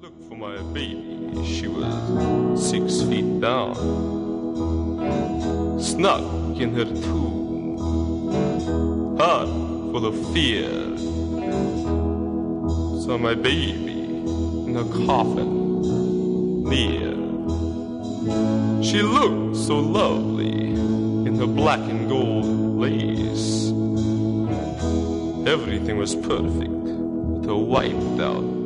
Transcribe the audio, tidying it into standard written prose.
Look for my baby, she was 6 feet down, snug in her tomb, heart full of fear. Saw my baby in a coffin near. She looked so lovely in her black and gold lace. Everything was perfect with her wiped out